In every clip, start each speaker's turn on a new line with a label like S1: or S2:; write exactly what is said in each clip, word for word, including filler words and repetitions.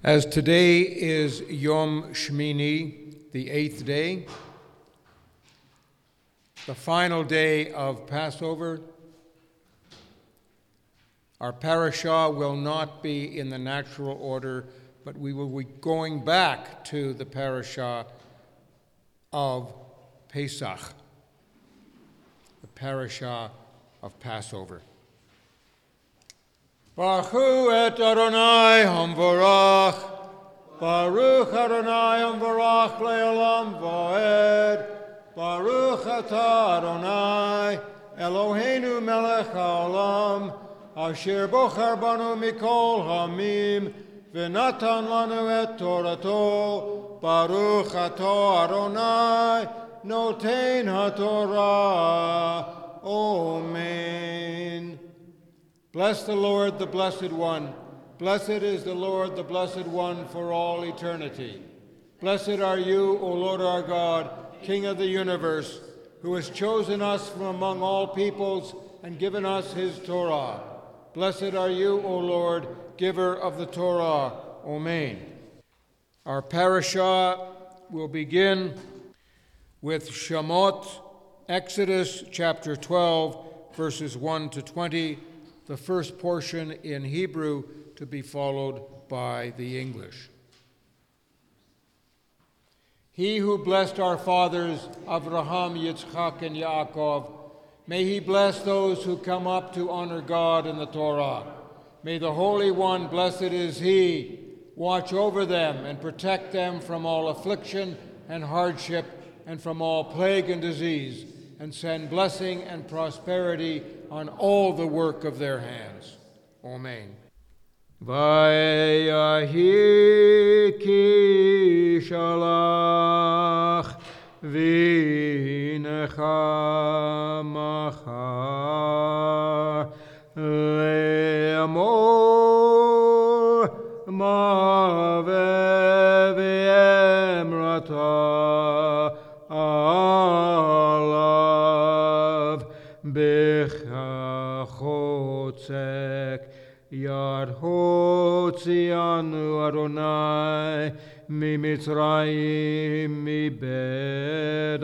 S1: As today is Yom Shmini, the eighth day, the final day of Passover, our parashah will not be in the natural order, but we will be going back to the parashah of Pesach, the parashah of Passover. Baruch et Adonai hamvarach, Baruch Adonai hamvarach le'olam va'ed, Baruch atah Adonai, Eloheinu melech haolam, asher bochar banu mikol hamim, v'natan lanu et torato, Baruch atah Adonai, noten haTorah. Amen. Bless the Lord, the Blessed One. Blessed is the Lord, the Blessed One, for all eternity. Blessed are you, O Lord our God, King of the universe, who has chosen us from among all peoples and given us his Torah. Blessed are you, O Lord, giver of the Torah. Amen. Our parashah will begin with Shemot, Exodus chapter twelve, verses one to twenty, the first portion in Hebrew to be followed by the English. He who blessed our fathers, Abraham, Yitzchak, and Yaakov, may he bless those who come up to honor God in the Torah. May the Holy One, blessed is he, watch over them and protect them from all affliction and hardship and from all plague and disease, and send blessing and prosperity on all the work of their hands. Amen. Vayahi ki shalach v'necha macha le'amor ma'aveh v'emrata alav b'chachotzek Yad hotzianu Adonai miMitzrayim mibed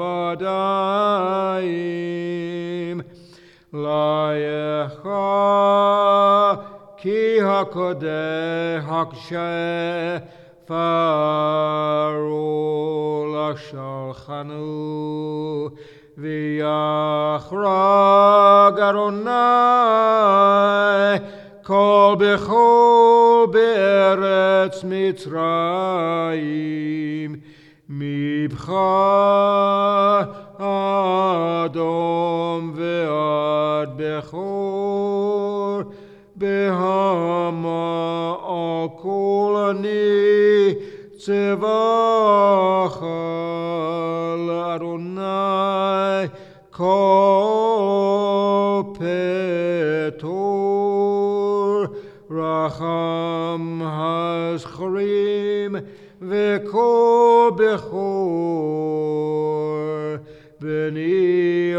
S1: avadayim layecha ki hakodeh haksheh faro lashalchanu v'yachrag Adonai Kol bechol be'eretz Mitzrayim mibcha adom ve'ad bechor behama al kol ani tzevacha l'Adonai kol petor Racham Haschrim V'kol Bechor B'ni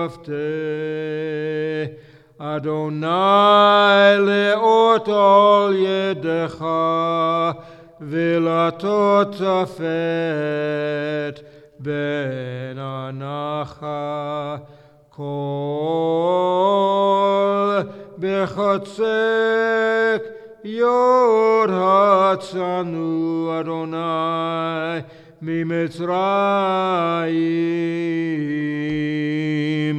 S1: Afteh Adonai le'ot al yedecha V'latot tafet ben anacha Kol Bechatzek Yod Hatzanu Adonai miMitzrayim.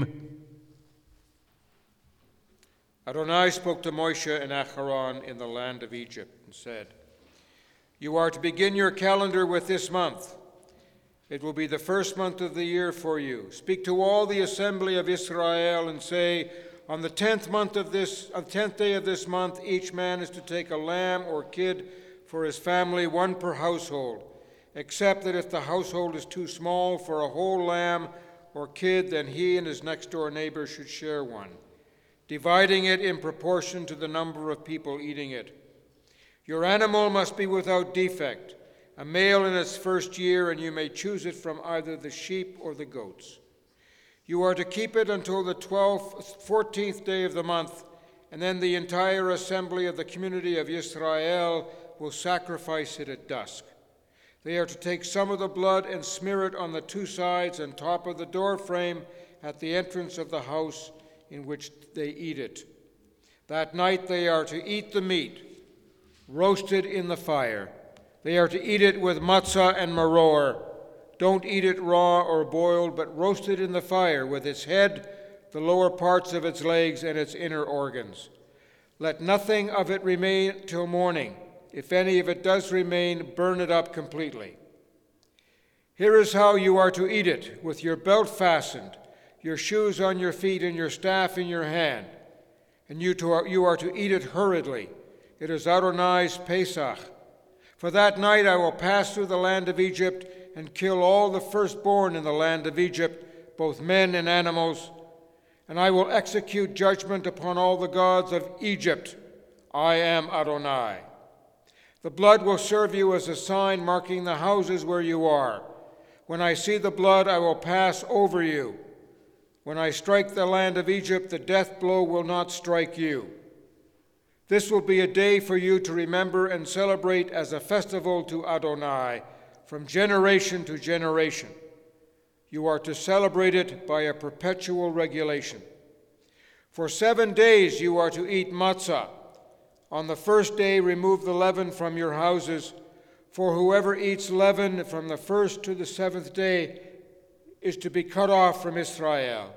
S1: Adonai spoke to Moshe and Aharon in the land of Egypt and said, You are to begin your calendar with this month. It will be the first month of the year for you. Speak to all the assembly of Israel and say, On the tenth month of this, on the tenth day of this month, each man is to take a lamb or kid for his family, one per household, except that if the household is too small for a whole lamb or kid, then he and his next-door neighbor should share one, dividing it in proportion to the number of people eating it. Your animal must be without defect, a male in its first year, and you may choose it from either the sheep or the goats. You are to keep it until the twelfth, fourteenth day of the month, and then the entire assembly of the community of Israel will sacrifice it at dusk. They are to take some of the blood and smear it on the two sides and top of the door frame at the entrance of the house in which they eat it. That night they are to eat the meat, roasted in the fire. They are to eat it with matzah and maror. Don't eat it raw or boiled, but roasted in the fire with its head, the lower parts of its legs, and its inner organs. Let nothing of it remain till morning. If any of it does remain, burn it up completely. Here is how you are to eat it, with your belt fastened, your shoes on your feet, and your staff in your hand. And you, to, you are to eat it hurriedly. It is Adonai's Pesach. For that night I will pass through the land of Egypt and kill all the firstborn in the land of Egypt, both men and animals, and I will execute judgment upon all the gods of Egypt. I am Adonai. The blood will serve you as a sign marking the houses where you are. When I see the blood, I will pass over you. When I strike the land of Egypt, the death blow will not strike you. This will be a day for you to remember and celebrate as a festival to Adonai, from generation to generation. You are to celebrate it by a perpetual regulation. For seven days you are to eat matzah. On the first day remove the leaven from your houses, for whoever eats leaven from the first to the seventh day is to be cut off from Israel.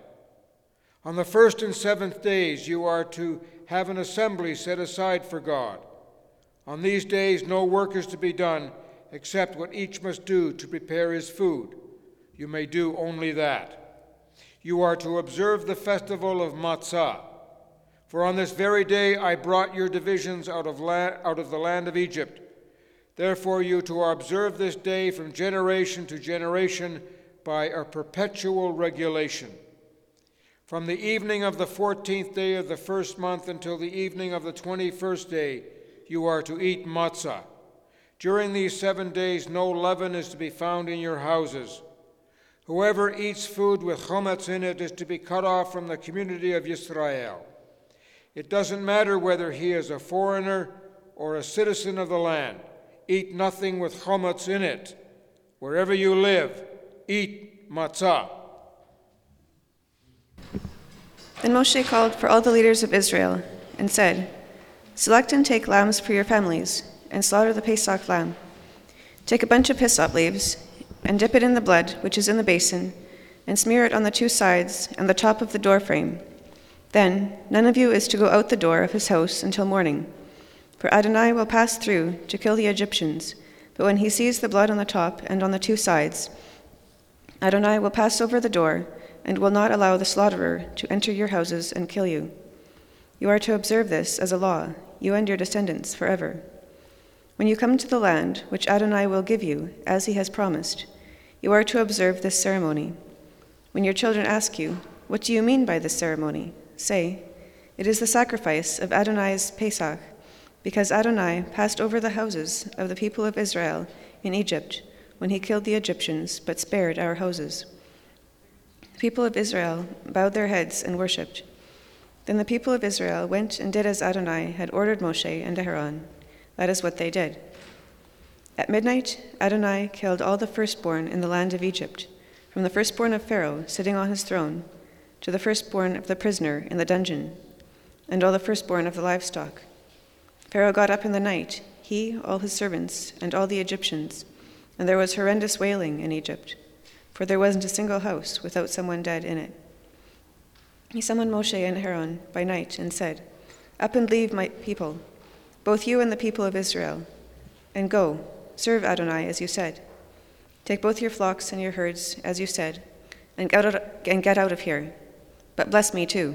S1: On the first and seventh days you are to have an assembly set aside for God. On these days no work is to be done except what each must do to prepare his food. You may do only that. You are to observe the festival of Matzah. For on this very day I brought your divisions out of, la- out of the land of Egypt. Therefore you are to observe this day from generation to generation by a perpetual regulation. From the evening of the fourteenth day of the first month until the evening of the twenty-first day, you are to eat matzah. During these seven days, no leaven is to be found in your houses. Whoever eats food with chometz in it is to be cut off from the community of Yisrael. It doesn't matter whether he is a foreigner or a citizen of the land. Eat nothing with chometz in it. Wherever you live, eat matzah.
S2: Then Moshe called for all the leaders of Israel and said, "Select and take lambs for your families, and slaughter the Pesach lamb. Take a bunch of hyssop leaves, and dip it in the blood which is in the basin, and smear it on the two sides and the top of the doorframe. Then none of you is to go out the door of his house until morning. For Adonai will pass through to kill the Egyptians, but when he sees the blood on the top and on the two sides, Adonai will pass over the door and will not allow the slaughterer to enter your houses and kill you. You are to observe this as a law, you and your descendants forever. When you come to the land which Adonai will give you, as he has promised, you are to observe this ceremony. When your children ask you, 'What do you mean by this ceremony?' say, 'It is the sacrifice of Adonai's Pesach, because Adonai passed over the houses of the people of Israel in Egypt when he killed the Egyptians, but spared our houses.' The people of Israel bowed their heads and worshipped. Then the people of Israel went and did as Adonai had ordered Moshe and Aaron. That is what they did. At midnight, Adonai killed all the firstborn in the land of Egypt, from the firstborn of Pharaoh sitting on his throne, to the firstborn of the prisoner in the dungeon, and all the firstborn of the livestock. Pharaoh got up in the night, he, all his servants, and all the Egyptians, and there was horrendous wailing in Egypt, for there wasn't a single house without someone dead in it. He summoned Moshe and Aaron by night and said, 'Up and leave my people, both you and the people of Israel, and go, serve Adonai as you said. Take both your flocks and your herds as you said, and get out, and get out of here, but bless me too.'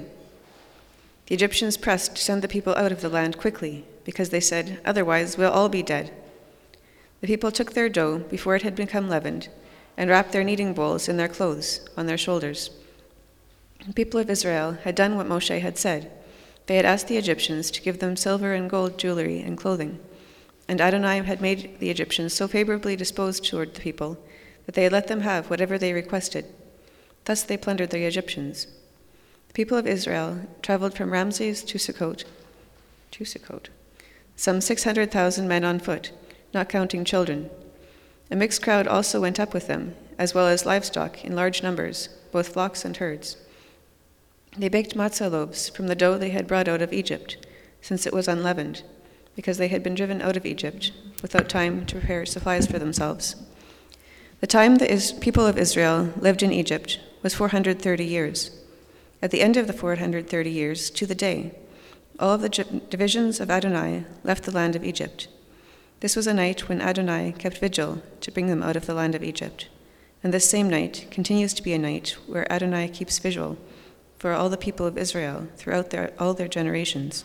S2: The Egyptians pressed to send the people out of the land quickly, because they said, 'Otherwise we'll all be dead.' The people took their dough before it had become leavened, and wrapped their kneading bowls in their clothes on their shoulders. The people of Israel had done what Moshe had said. They had asked the Egyptians to give them silver and gold jewelry and clothing, and Adonai had made the Egyptians so favorably disposed toward the people that they had let them have whatever they requested. Thus they plundered the Egyptians. The people of Israel traveled from Ramses to Sukkot, to Sukkot, some six hundred thousand men on foot, not counting children. A mixed crowd also went up with them, as well as livestock in large numbers, both flocks and herds. They baked matzah loaves from the dough they had brought out of Egypt, since it was unleavened, because they had been driven out of Egypt without time to prepare supplies for themselves. The time the Is- people of Israel lived in Egypt was four hundred thirty years. At the end of the four hundred thirty years, to the day, all of the j- divisions of Adonai left the land of Egypt. This was a night when Adonai kept vigil to bring them out of the land of Egypt. And this same night continues to be a night where Adonai keeps vigil for all the people of Israel throughout their, all their generations.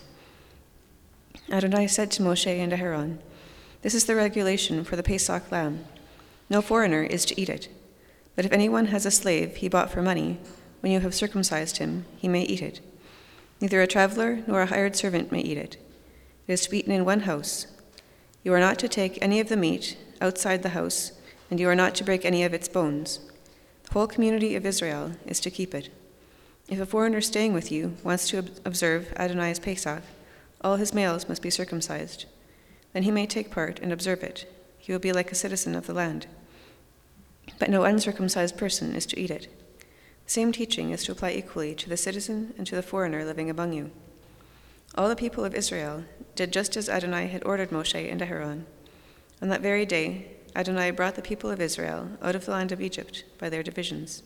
S2: Adonai said to Moshe and Aaron, "This is the regulation for the Pesach lamb. No foreigner is to eat it. But if anyone has a slave he bought for money, when you have circumcised him, he may eat it. Neither a traveler nor a hired servant may eat it. It is to be eaten in one house. You are not to take any of the meat outside the house, and you are not to break any of its bones. The whole community of Israel is to keep it. If a foreigner staying with you wants to observe Adonai's Pesach, all his males must be circumcised. Then he may take part and observe it. He will be like a citizen of the land. But no uncircumcised person is to eat it. The same teaching is to apply equally to the citizen and to the foreigner living among you." All the people of Israel did just as Adonai had ordered Moshe and Aaron. On that very day, Adonai brought the people of Israel out of the land of Egypt by their divisions.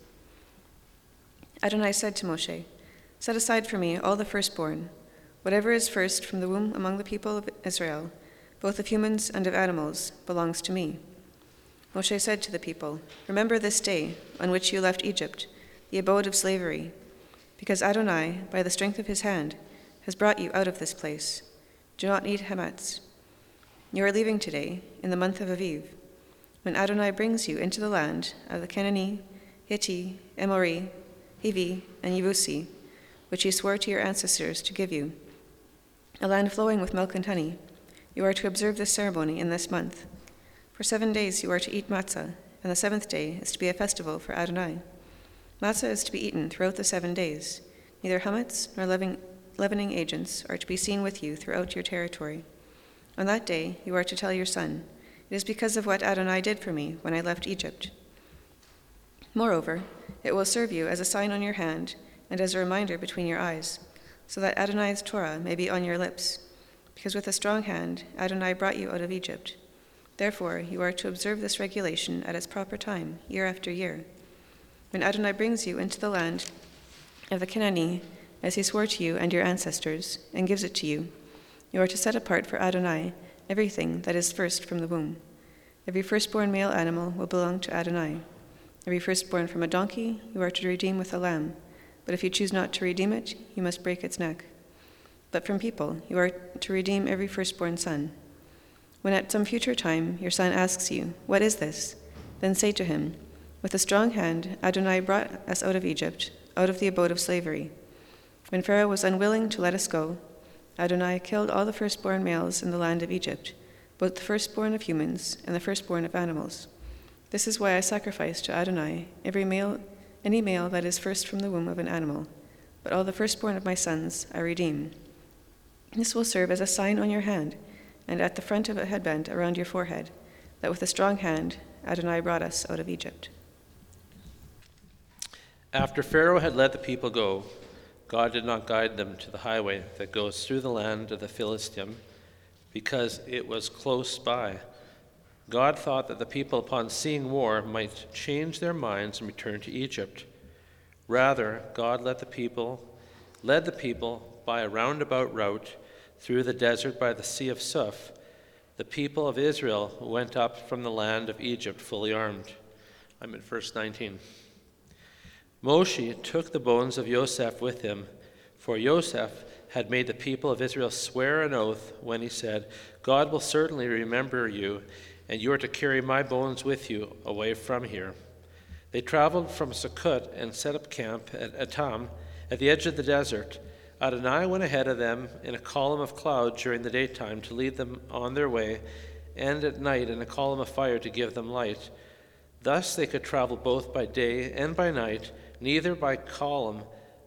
S2: Adonai said to Moshe, "Set aside for me all the firstborn. Whatever is first from the womb among the people of Israel, both of humans and of animals, belongs to me." Moshe said to the people, "Remember this day on which you left Egypt, the abode of slavery, because Adonai, by the strength of his hand, has brought you out of this place. Do not eat hametz. You are leaving today, in the month of Aviv, when Adonai brings you into the land of the Canaanite, Hittite, Amorite, Hivi, and Yebusi, which he swore to your ancestors to give you, a land flowing with milk and honey. You are to observe this ceremony in this month. For seven days you are to eat matzah, and the seventh day is to be a festival for Adonai. Matzah is to be eaten throughout the seven days. Neither hametz nor leaven- leavening agents are to be seen with you throughout your territory. On that day you are to tell your son, 'It is because of what Adonai did for me when I left Egypt.' Moreover, it will serve you as a sign on your hand and as a reminder between your eyes, so that Adonai's Torah may be on your lips, because with a strong hand Adonai brought you out of Egypt. Therefore you are to observe this regulation at its proper time, year after year. When Adonai brings you into the land of the Canaanite, as he swore to you and your ancestors, and gives it to you, you are to set apart for Adonai everything that is first from the womb. Every firstborn male animal will belong to Adonai. Every firstborn from a donkey you are to redeem with a lamb, but if you choose not to redeem it, you must break its neck. But from people you are to redeem every firstborn son. When at some future time your son asks you, 'What is this?' then say to him, 'With a strong hand Adonai brought us out of Egypt, out of the abode of slavery. When Pharaoh was unwilling to let us go, Adonai killed all the firstborn males in the land of Egypt, both the firstborn of humans and the firstborn of animals. This is why I sacrifice to Adonai every male, any male that is first from the womb of an animal, but all the firstborn of my sons I redeem. This will serve as a sign on your hand and at the front of a headband around your forehead, that with a strong hand Adonai brought us out of Egypt."
S3: After Pharaoh had let the people go, God did not guide them to the highway that goes through the land of the Philistine, because it was close by. God thought that the people, upon seeing war, might change their minds and return to Egypt. Rather, God let the people, led the people by a roundabout route through the desert by the Sea of Suf. The people of Israel went up from the land of Egypt fully armed. I'm at verse nineteen. Moshe took the bones of Yosef with him, for Yosef had made the people of Israel swear an oath when he said, "God will certainly remember you, and you are to carry my bones with you away from here." They traveled from Sukkot and set up camp at Etam, at the edge of the desert. Adonai went ahead of them in a column of cloud during the daytime to lead them on their way, and at night in a column of fire to give them light. Thus they could travel both by day and by night, neither by column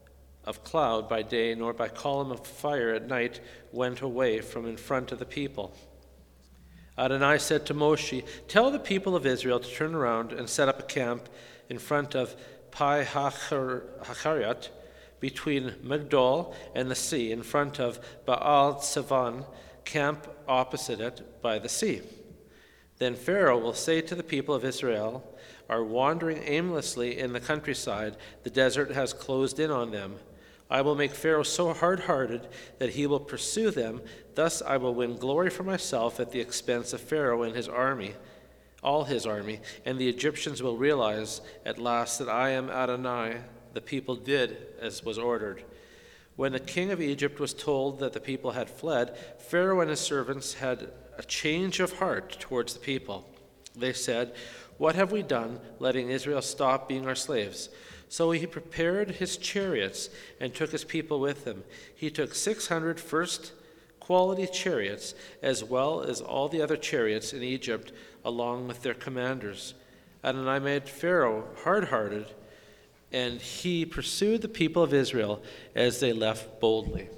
S3: of cloud by day, nor by column of fire at night, went away from in front of the people. Adonai said to Moshe, "Tell the people of Israel to turn around and set up a camp in front of Pi Hachariot, between Migdol and the sea, in front of Baal Tzevan, camp opposite it by the sea. Then Pharaoh will say to the people of Israel, are wandering aimlessly in the countryside, the desert has closed in on them. I will make Pharaoh so hard-hearted that he will pursue them. Thus I will win glory for myself at the expense of Pharaoh and his army, all his army, and the Egyptians will realize at last that I am Adonai." The people did as was ordered. When the king of Egypt was told that the people had fled, Pharaoh and his servants had a change of heart towards the people. They said, "What have we done, letting Israel stop being our slaves?" So he prepared his chariots and took his people with him. He took six hundred first-quality chariots, as well as all the other chariots in Egypt, along with their commanders. Adonai made Pharaoh hard-hearted, and he pursued the people of Israel as they left boldly.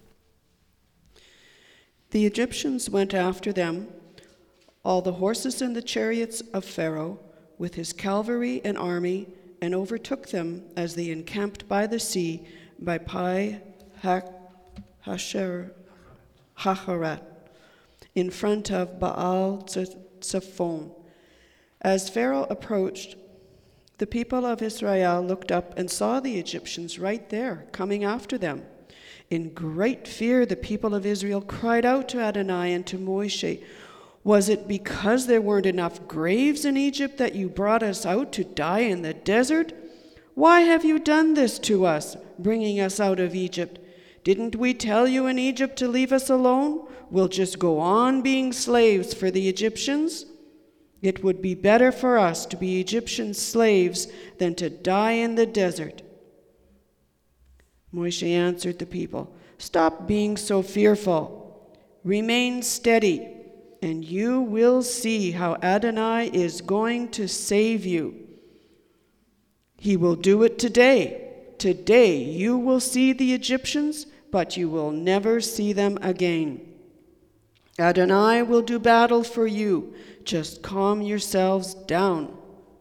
S4: The Egyptians went after them, all the horses and the chariots of Pharaoh, with his cavalry and army, and overtook them as they encamped by the sea by Pi Hacher Hacharat, in front of Baal Zephon. As Pharaoh approached, the people of Israel looked up and saw the Egyptians right there, coming after them. In great fear, the people of Israel cried out to Adonai and to Moshe, "Was it because there weren't enough graves in Egypt that you brought us out to die in the desert? Why have you done this to us, bringing us out of Egypt? Didn't we tell you in Egypt to leave us alone? We'll just go on being slaves for the Egyptians? It would be better for us to be Egyptian slaves than to die in the desert." Moshe answered the people, "Stop being so fearful. Remain steady, and you will see how Adonai is going to save you. He will do it today. Today you will see the Egyptians, but you will never see them again. Adonai will do battle for you. Just calm yourselves down."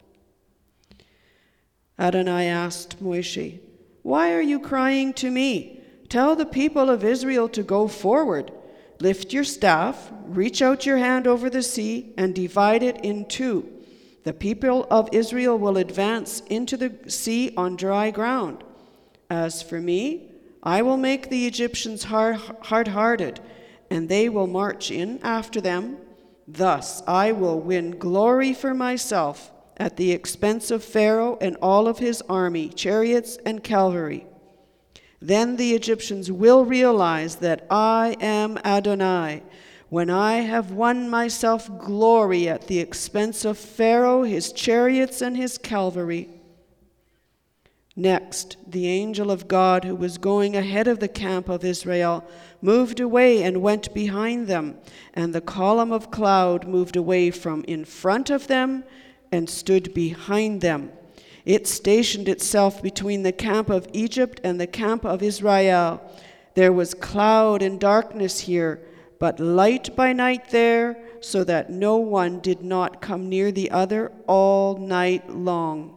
S4: Adonai asked Moshe, "Why are you crying to me? Tell the people of Israel to go forward. Lift your staff, reach out your hand over the sea, and divide it in two. The people of Israel will advance into the sea on dry ground. As for me, I will make the Egyptians hard-hearted, and they will march in after them. Thus I will win glory for myself at the expense of Pharaoh and all of his army, chariots and cavalry. Then the Egyptians will realize that I am Adonai, when I have won myself glory at the expense of Pharaoh, his chariots, and his cavalry." Next, the angel of God, who was going ahead of the camp of Israel, moved away and went behind them, and the column of cloud moved away from in front of them and stood behind them. It stationed itself between the camp of Egypt and the camp of Israel. There was cloud and darkness here, but light by night there, so that no one did not come near the other all night long.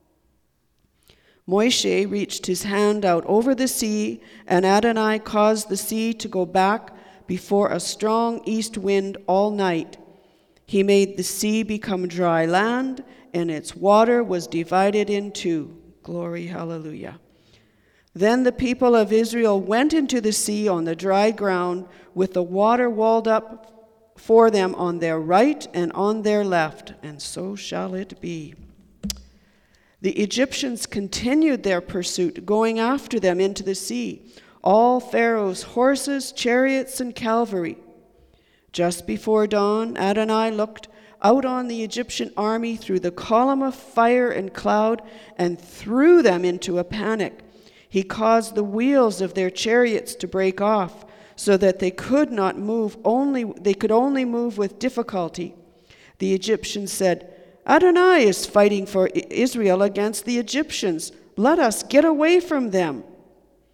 S4: Moshe reached his hand out over the sea, and Adonai caused the sea to go back before a strong east wind all night. He made the sea become dry land, and its water was divided in two. Glory, hallelujah. Then the people of Israel went into the sea on the dry ground, with the water walled up for them on their right and on their left, and so shall it be. The Egyptians continued their pursuit, going after them into the sea, all Pharaoh's horses, chariots, and cavalry. Just before dawn, Adonai looked out on the Egyptian army through the column of fire and cloud and threw them into a panic. He caused the wheels of their chariots to break off, so that they could not move, only they could only move with difficulty. The Egyptians said, "Adonai is fighting for Israel against the Egyptians. Let us get away from them."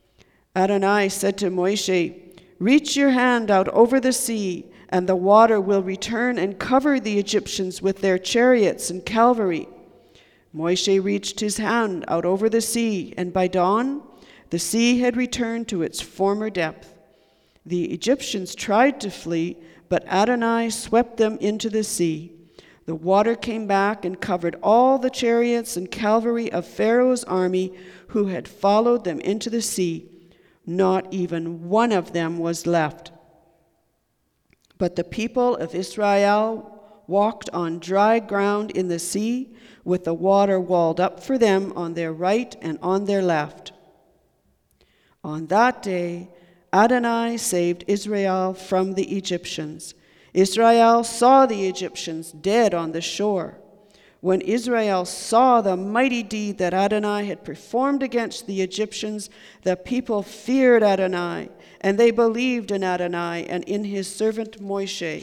S4: Adonai said to Moshe, "Reach your hand out over the sea, and the water will return and cover the Egyptians with their chariots and cavalry." Moshe reached his hand out over the sea, and by dawn the sea had returned to its former depth. The Egyptians tried to flee, but Adonai swept them into the sea. The water came back and covered all the chariots and cavalry of Pharaoh's army who had followed them into the sea. Not even one of them was left. But the people of Israel walked on dry ground in the sea, with the water walled up for them on their right and on their left. On that day, Adonai saved Israel from the Egyptians. Israel saw the Egyptians dead on the shore. When Israel saw the mighty deed that Adonai had performed against the Egyptians, the people feared Adonai, and they believed in Adonai and in his servant Moshe.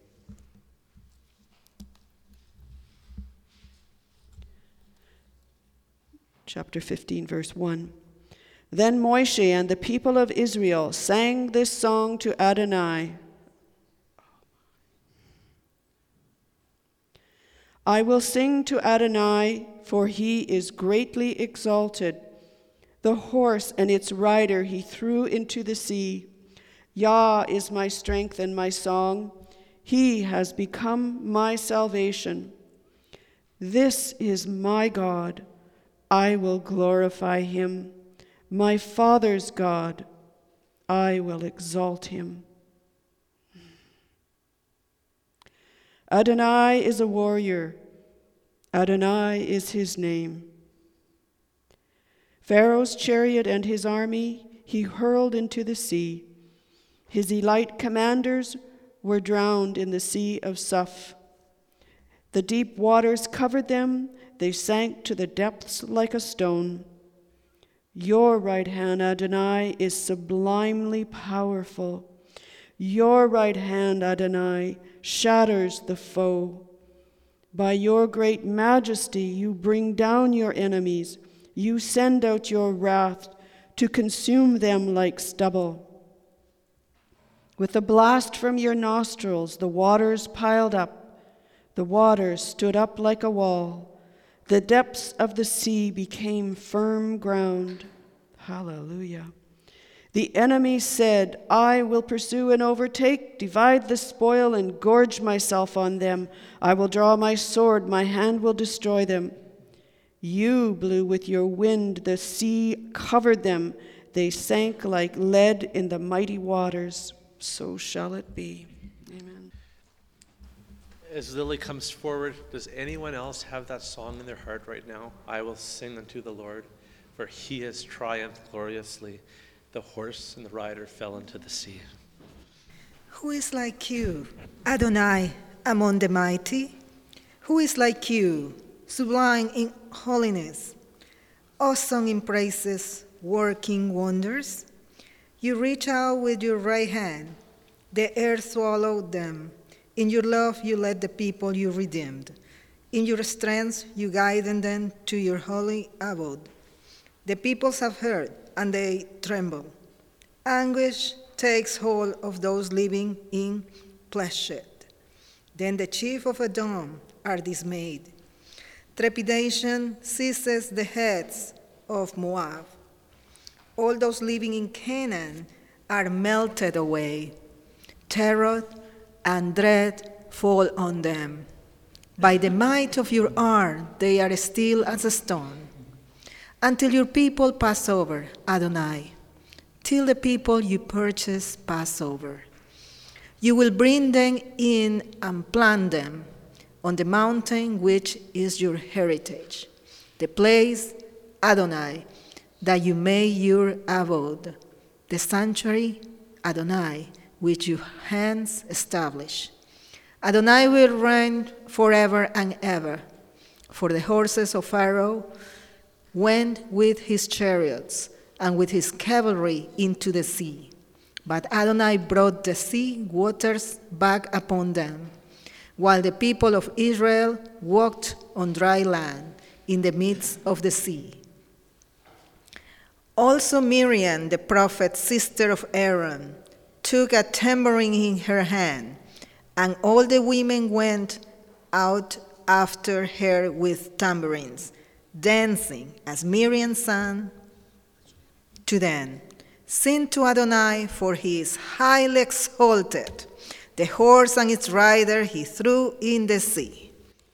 S4: Chapter fifteen, verse one. Then Moshe and the people of Israel sang this song to Adonai. I will sing to Adonai, for he is greatly exalted. The horse and its rider he threw into the sea. Yah is my strength and my song. He has become my salvation. This is my God. I will glorify him. My Father's God. I will exalt him. Adonai is a warrior. Adonai is his name. Pharaoh's chariot and his army he hurled into the sea. His elite commanders were drowned in the sea of Suph. The deep waters covered them. They sank to the depths like a stone. Your right hand, Adonai, is sublimely powerful. Your right hand, Adonai, shatters the foe. By your great majesty, you bring down your enemies. You send out your wrath to consume them like stubble. With a blast from your nostrils, the waters piled up. The waters stood up like a wall. The depths of the sea became firm ground. Hallelujah. The enemy said, I will pursue and overtake, divide the spoil, and gorge myself on them. I will draw my sword, my hand will destroy them. You blew with your wind, the sea covered them. They sank like lead in the mighty waters. So shall it be. Amen.
S3: As Lily comes forward, does anyone else have that song in their heart right now? I will sing unto the Lord, for he has triumphed gloriously. The horse and the rider fell into the sea.
S5: Who is like you, Adonai, among the mighty? Who is like you, sublime in holiness, awesome in praises, working wonders? You reach out with your right hand. The earth swallowed them. In your love you led the people you redeemed. In your strength you guided them to your holy abode. The peoples have heard, and they tremble. Anguish takes hold of those living in Pleshet. Then the chief of Edom are dismayed. Trepidation seizes the heads of Moab. All those living in Canaan are melted away. Terror and dread fall on them. By the might of your arm, they are still as a stone. Until your people pass over, Adonai, till the people you purchase pass over. You will bring them in and plant them on the mountain which is your heritage, the place, Adonai, that you made your abode, the sanctuary, Adonai, which your hands establish. Adonai will reign forever and ever, for the horses of Pharaoh went with his chariots and with his cavalry into the sea. But Adonai brought the sea waters back upon them, while the people of Israel walked on dry land in the midst of the sea. Also Miriam, the prophet, sister of Aaron, took a tambourine in her hand, and all the women went out after her with tambourines, dancing as Miriam sang to them, "Sing to Adonai, for he is highly exalted. The horse and its rider he threw in the sea."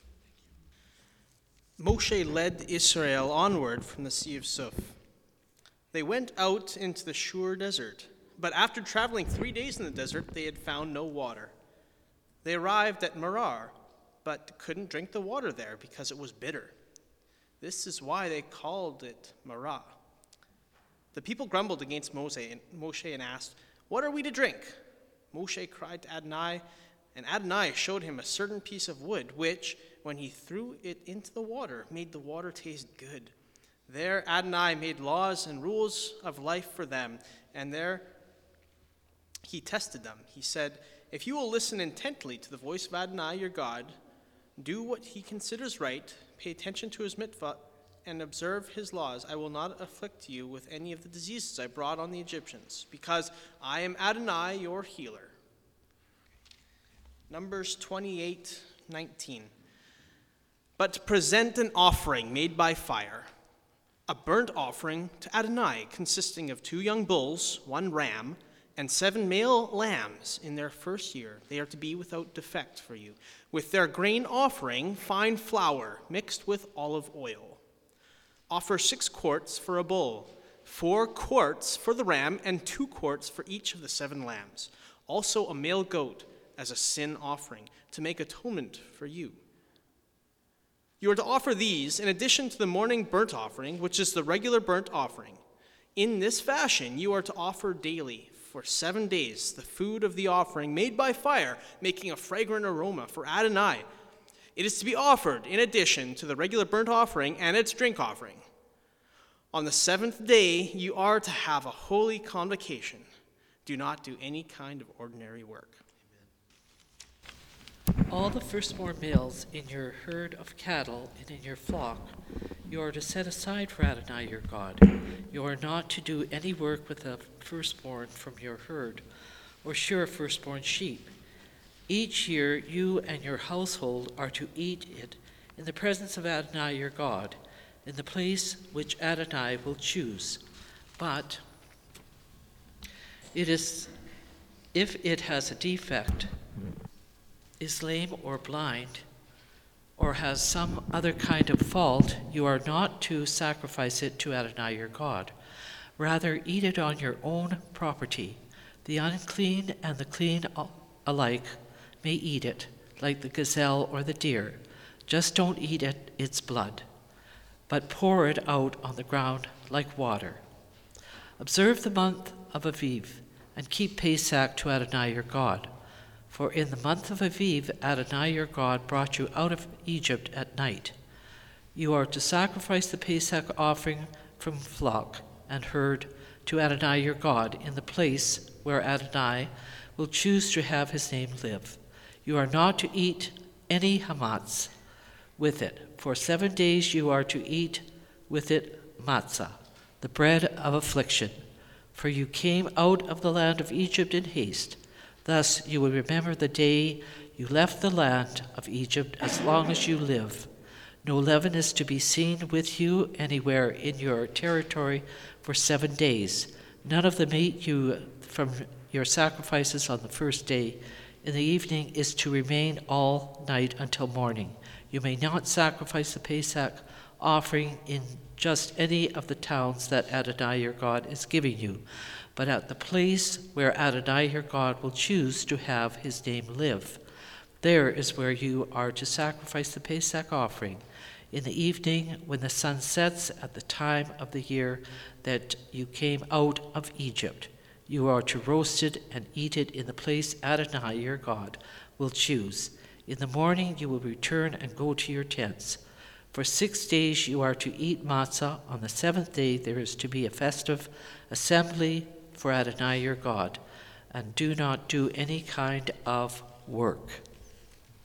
S6: Moshe led Israel onward from the Sea of Suf. They went out into the Shur desert, but after traveling three days in the desert, they had found no water. They arrived at Merar, but couldn't drink the water there because it was bitter. This is why they called it Marah. The people grumbled against Moshe and asked, "What are we to drink?" Moshe cried to Adonai, and Adonai showed him a certain piece of wood, which, when he threw it into the water, made the water taste good. There Adonai made laws and rules of life for them, and there he tested them. He said, "If you will listen intently to the voice of Adonai your God, do what he considers right, pay attention to his mitzvah, and observe his laws, I will not afflict you with any of the diseases I brought on the Egyptians, because I am Adonai your healer." Numbers twenty-eight nineteen. "But present an offering made by fire, a burnt offering to Adonai, consisting of two young bulls, one ram, and seven male lambs in their first year. They are to be without defect for you. With their grain offering, fine flour mixed with olive oil. Offer six quarts for a bull, four quarts for the ram, and two quarts for each of the seven lambs. Also a male goat as a sin offering, to make atonement for you. You are to offer these in addition to the morning burnt offering, which is the regular burnt offering. In this fashion you are to offer daily for seven days the food of the offering made by fire, making a fragrant aroma for Adonai. It is to be offered in addition to the regular burnt offering and its drink offering. On the seventh day you are to have a holy convocation. Do not do any kind of ordinary work."
S7: All the firstborn males in your herd of cattle and in your flock you are to set aside for Adonai your God. You are not to do any work with the firstborn from your herd, or shear a firstborn sheep. Each year you and your household are to eat it in the presence of Adonai your God, in the place which Adonai will choose. But it is, if it has a defect, is lame or blind, or has some other kind of fault, you are not to sacrifice it to Adonai your God. Rather, eat it on your own property. The unclean and the clean alike may eat it, like the gazelle or the deer. Just don't eat it, its blood, but pour it out on the ground like water. Observe the month of Aviv, and keep Pesach to Adonai your God. For in the month of Aviv, Adonai your God brought you out of Egypt at night. You are to sacrifice the Pesach offering from flock and herd to Adonai your God in the place where Adonai will choose to have his name live. You are not to eat any hamatz with it. For seven days you are to eat with it matzah, the bread of affliction. For you came out of the land of Egypt in haste. Thus you will remember the day you left the land of Egypt as long as you live. No leaven is to be seen with you anywhere in your territory for seven days. None of the meat you from your sacrifices on the first day in the evening is to remain all night until morning. You may not sacrifice the Pesach offering in just any of the towns that Adonai your God is giving you, but at the place where Adonai your God will choose to have his name live. There is where you are to sacrifice the Pesach offering, in the evening when the sun sets at the time of the year that you came out of Egypt. You are to roast it and eat it in the place Adonai your God will choose. In the morning you will return and go to your tents. For six days you are to eat matzah. On the seventh day there is to be a festive assembly for Adonai your God, and do not do any kind of work.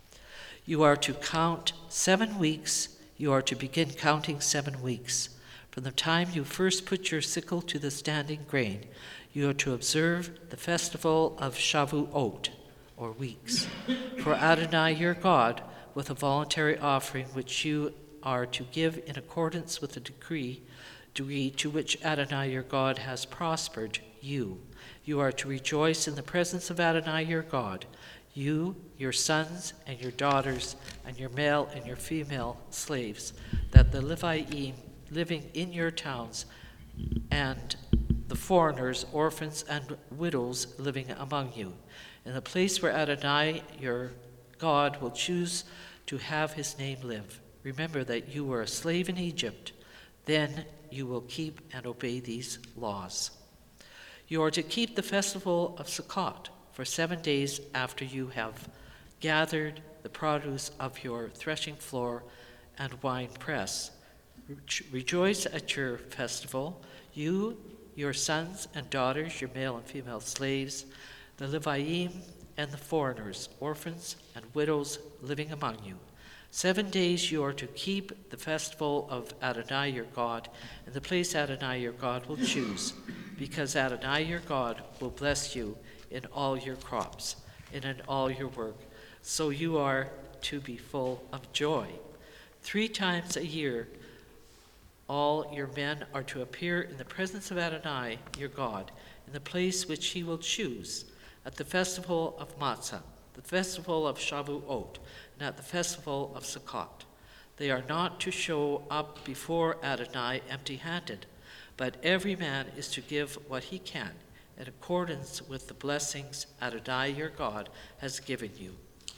S7: You are to count seven weeks. You are to begin counting seven weeks. From the time you first put your sickle to the standing grain, you are to observe the festival of Shavuot, or weeks, for Adonai your God, with a voluntary offering which you are to give in accordance with the decree, degree to which Adonai your God has prospered you. You are to rejoice in the presence of Adonai your God, you, your sons and your daughters, and your male and your female slaves, that the Leviim living in your towns, and the foreigners, orphans, and widows living among you, in the place where Adonai your God will choose to have his name live. Remember that you were a slave in Egypt. Then you will keep and obey these laws. You are to keep the festival of Sukkot for seven days after you have gathered the produce of your threshing floor and wine press. Rejoice at your festival, you, your sons and daughters, your male and female slaves, the Leviim and the foreigners, orphans and widows living among you. Seven days you are to keep the festival of Adonai your God in the place Adonai your God will choose, because Adonai your God will bless you in all your crops and in all your work, so you are to be full of joy. Three times a year all your men are to appear in the presence of Adonai your God in the place which he will choose, at the festival of Matzah, the festival of Shavuot, and at the festival of Sukkot. They are not to show up before Adonai empty-handed, but every man is to give what he can, in accordance with the blessings Adonai your God has given you.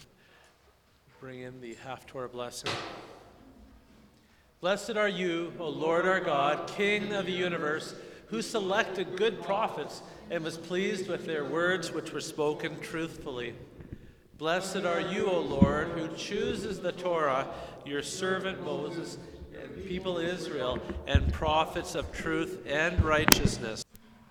S3: Bring in the Haftorah blessing. Blessed are you, O Lord our God, King of the universe, who selected good prophets and was pleased with their words which were spoken truthfully. Blessed are you, O Lord, who chooses the Torah, your servant Moses, and people Israel, and prophets of truth and righteousness.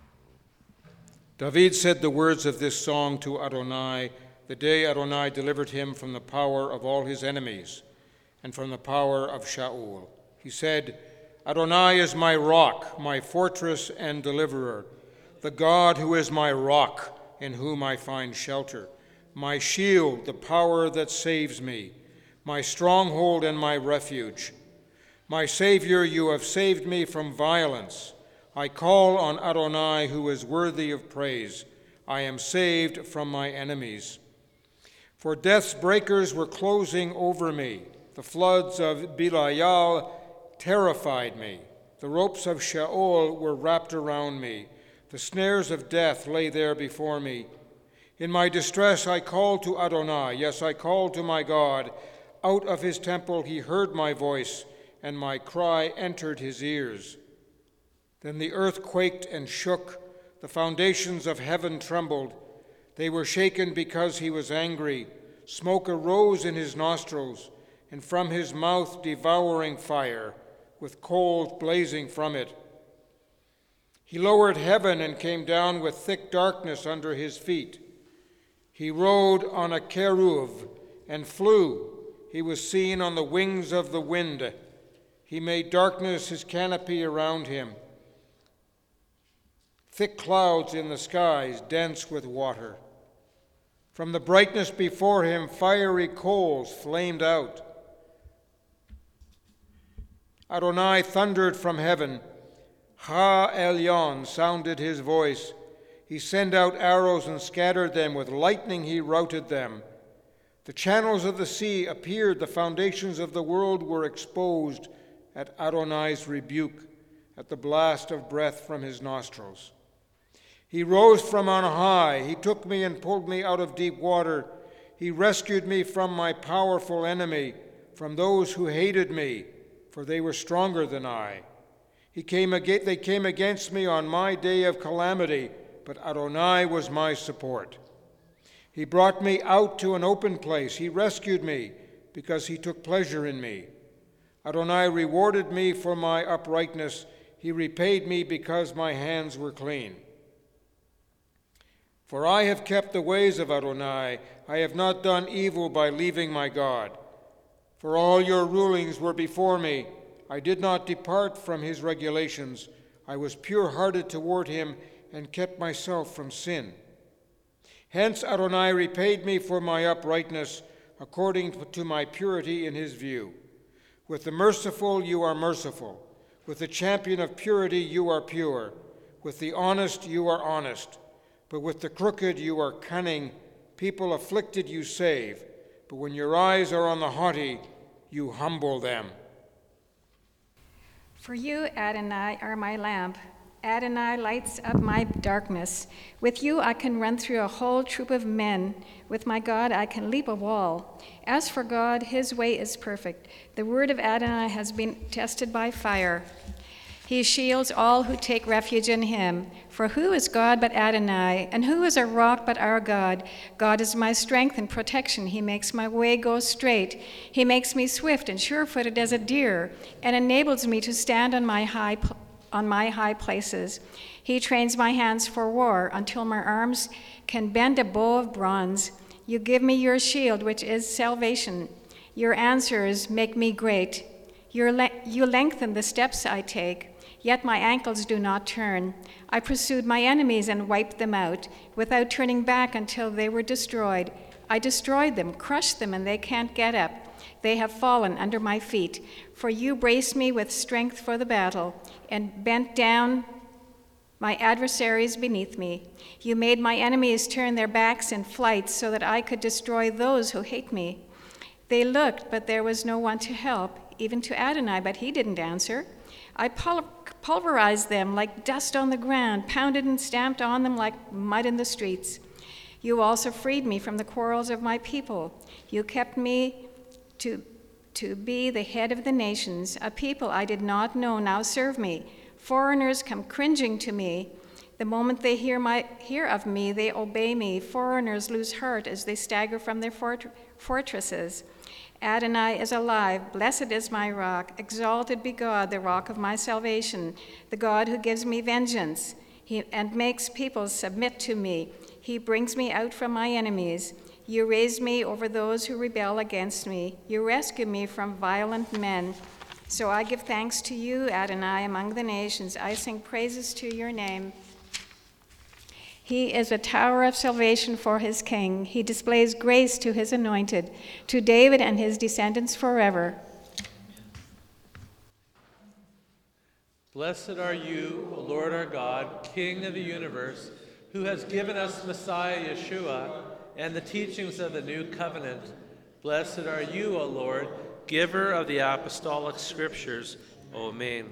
S1: David said the words of this song to Adonai the day Adonai delivered him from the power of all his enemies and from the power of Shaul. He said, Adonai is my rock, my fortress and deliverer, the God who is my rock, in whom I find shelter, my shield, the power that saves me, my stronghold and my refuge. My Savior, you have saved me from violence. I call on Adonai, who is worthy of praise. I am saved from my enemies. For death's breakers were closing over me. The floods of Belial terrified me. The ropes of Sheol were wrapped around me. The snares of death lay there before me. In my distress I called to Adonai. Yes, I called to my God. Out of his temple he heard my voice, and my cry entered his ears. Then the earth quaked and shook. The foundations of heaven trembled. They were shaken because he was angry. Smoke arose in his nostrils, and from his mouth devouring fire, with coals blazing from it. He lowered heaven and came down with thick darkness under his feet. He rode on a cherub and flew. He was seen on the wings of the wind. He made darkness his canopy around him. Thick clouds in the skies, dense with water. From the brightness before him, fiery coals flamed out. Adonai thundered from heaven. Ha Elyon sounded his voice. He sent out arrows and scattered them. With lightning he routed them. The channels of the sea appeared. The foundations of the world were exposed at Adonai's rebuke, at the blast of breath from his nostrils. He rose from on high. He took me and pulled me out of deep water. He rescued me from my powerful enemy, from those who hated me, for they were stronger than I. He came ag- they came against me on my day of calamity, but Adonai was my support. He brought me out to an open place. He rescued me because he took pleasure in me. Adonai rewarded me for my uprightness. He repaid me because my hands were clean. For I have kept the ways of Adonai. I have not done evil by leaving my God. For all your rulings were before me. I did not depart from his regulations. I was pure-hearted toward him and kept myself from sin. Hence Adonai repaid me for my uprightness, according to my purity in his view. With the merciful you are merciful. With the champion of purity you are pure. With the honest you are honest. But with the crooked you are cunning. People afflicted you save. But when your eyes are on the haughty, you humble them.
S8: For you, Adonai, are my lamp. Adonai lights up my darkness. With you I can run through a whole troop of men. With my God I can leap a wall. As for God, his way is perfect. The word of Adonai has been tested by fire. He shields all who take refuge in him. For who is God but Adonai? And who is a rock but our God? God is my strength and protection. He makes my way go straight. He makes me swift and sure-footed as a deer, and enables me to stand on my high on my high places. He trains my hands for war until my arms can bend a bow of bronze. You give me your shield, which is salvation. Your answers make me great. Your le- you lengthen the steps I take. Yet my ankles do not turn. I pursued my enemies and wiped them out, without turning back until they were destroyed. I destroyed them, crushed them, and they can't get up. They have fallen under my feet. For you braced me with strength for the battle, and bent down my adversaries beneath me. You made my enemies turn their backs in flight, so that I could destroy those who hate me. They looked, but there was no one to help, even to Adonai, but he didn't answer. I pul- pulverized them like dust on the ground, pounded and stamped on them like mud in the streets. You also freed me from the quarrels of my people. You kept me to, to be the head of the nations. A people I did not know now serve me. Foreigners come cringing to me. The moment they hear, my, hear of me, they obey me. Foreigners lose heart as they stagger from their fort- fortresses. Adonai is alive. Blessed is my rock. Exalted be God, the rock of my salvation, the God who gives me vengeance he, and makes people submit to me. He brings me out from my enemies. You raise me over those who rebel against me. You rescue me from violent men. So I give thanks to you, Adonai, among the nations. I sing praises to your name. He is a tower of salvation for his king. He displays grace to his anointed, to David and his descendants forever.
S3: Blessed are you, O Lord our God, King of the universe, who has given us Messiah Yeshua and the teachings of the new covenant. Blessed are you, O Lord, giver of the apostolic scriptures. Amen.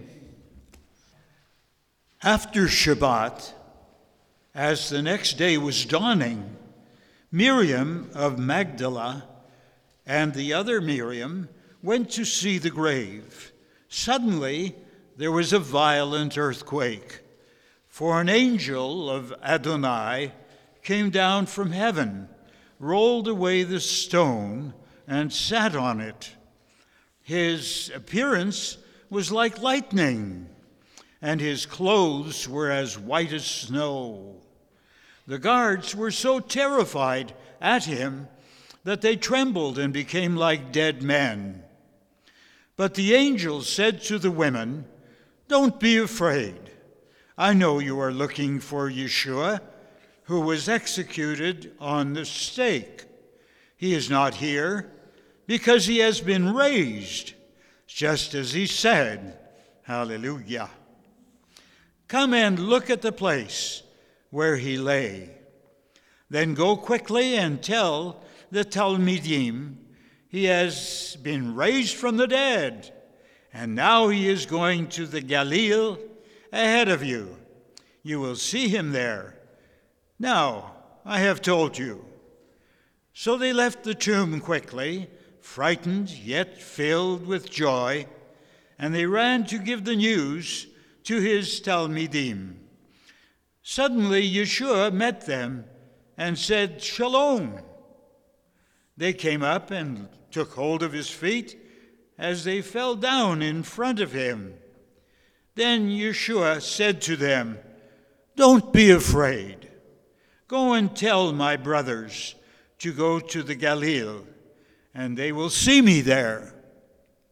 S9: After Shabbat, as the next day was dawning, Miriam of Magdala and the other Miriam went to see the grave. Suddenly, there was a violent earthquake, for an angel of Adonai came down from heaven, rolled away the stone, and sat on it. His appearance was like lightning, and his clothes were as white as snow. The guards were so terrified at him that they trembled and became like dead men. But the angel said to the women, "Don't be afraid. I know you are looking for Yeshua, who was executed on the stake. He is not here, because he has been raised, just as he said." Hallelujah. Come and look at the place where he lay. Then go quickly and tell the Talmidim he has been raised from the dead, and now he is going to the Galilee ahead of you. You will see him there. Now, I have told you. So they left the tomb quickly, frightened yet filled with joy, and they ran to give the news to his Talmidim. Suddenly Yeshua met them and said, "Shalom." They came up and took hold of his feet as they fell down in front of him. Then Yeshua said to them, "Don't be afraid. Go and tell my brothers to go to the Galilee, and they will see me there."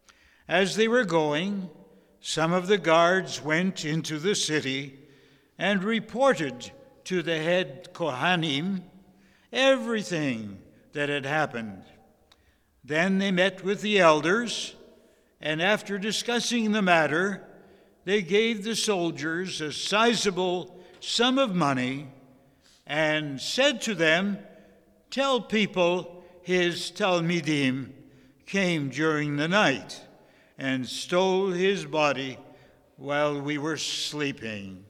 S9: As they were going, some of the guards went into the city and reported to the head Kohanim everything that had happened. Then they met with the elders, and after discussing the matter, they gave the soldiers a sizable sum of money and said to them, "Tell people his Talmidim came during the night and stole his body while we were sleeping."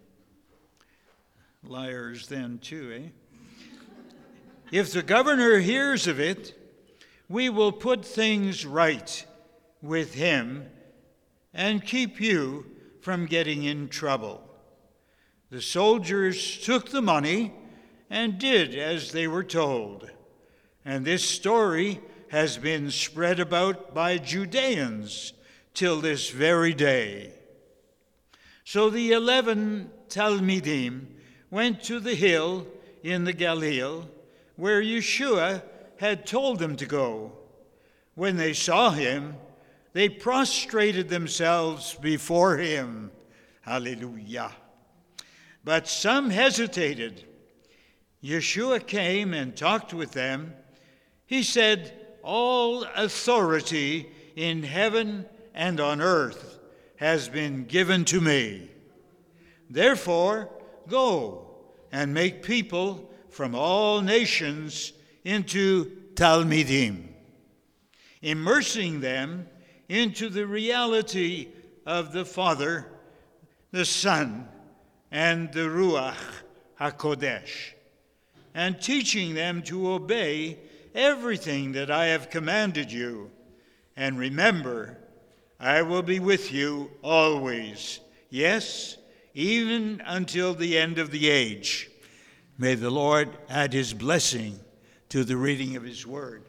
S9: Liars then too, eh? "If the governor hears of it, we will put things right with him and keep you from getting in trouble." The soldiers took the money and did as they were told. And this story has been spread about by Judeans till this very day. So the eleven Talmidim went to the hill in the Galilee where Yeshua had told them to go. When they saw him, they prostrated themselves before him. Hallelujah. But some hesitated. Yeshua came and talked with them. He said, "All authority in heaven and on earth has been given to me. Therefore, go and make people from all nations into Talmidim, immersing them into the reality of the Father, the Son, and the Ruach HaKodesh, and teaching them to obey everything that I have commanded you. And remember, I will be with you always, yes, even until the end of the age." May the Lord add his blessing to the reading of his word.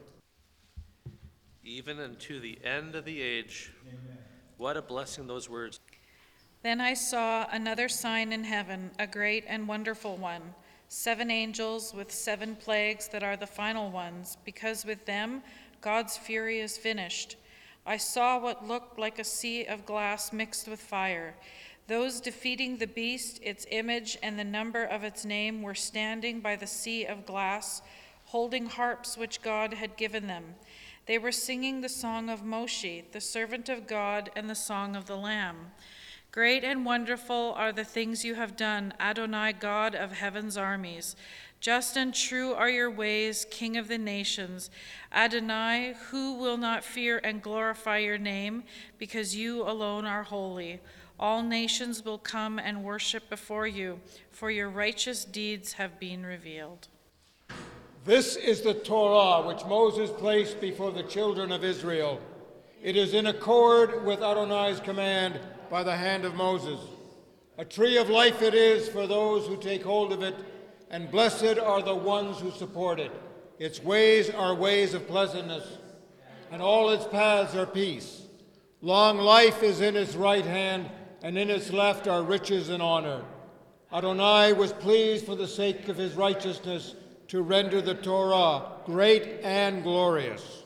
S3: Even unto the end of the age. Amen. What a blessing those words.
S10: Then I saw another sign in heaven, a great and wonderful one, seven angels with seven plagues that are the final ones, because with them God's fury is finished. I saw what looked like a sea of glass mixed with fire. Those defeating the beast, its image, and the number of its name were standing by the sea of glass, holding harps which God had given them. They were singing the song of Moshe, the servant of God, and the song of the Lamb. Great and wonderful are the things you have done, Adonai, God of heaven's armies. Just and true are your ways, King of the nations. Adonai, who will not fear and glorify your name, because you alone are holy. All nations will come and worship before you, for your righteous deeds have been revealed.
S1: This is the Torah which Moses placed before the children of Israel. It is in accord with Adonai's command by the hand of Moses. A tree of life it is for those who take hold of it, and blessed are the ones who support it. Its ways are ways of pleasantness, and all its paths are peace. Long life is in its right hand, and in its left are riches and honor. Adonai was pleased for the sake of his righteousness to render the Torah great and glorious.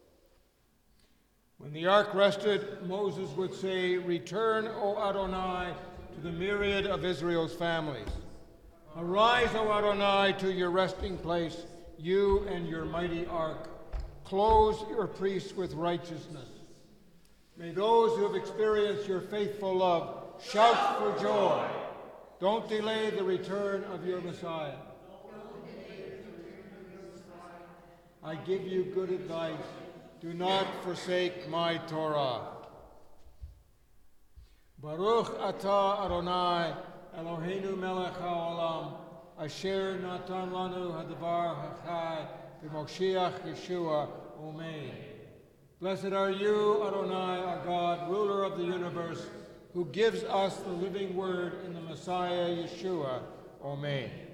S1: When the ark rested, Moses would say, "Return, O Adonai, to the myriad of Israel's families. Arise, O Adonai, to your resting place, you and your mighty ark. Clothe your priests with righteousness. May those who have experienced your faithful love shout for joy. Don't delay the return of your Messiah. I give you good advice. Do not forsake my Torah. Baruch atah Adonai, Eloheinu melech haolam, asher natan lanu hadavar hachai, b'Moshiach Yeshua, Amen. Blessed are you, Adonai, our God, ruler of the universe, who gives us the living word in the Messiah Yeshua. Amen.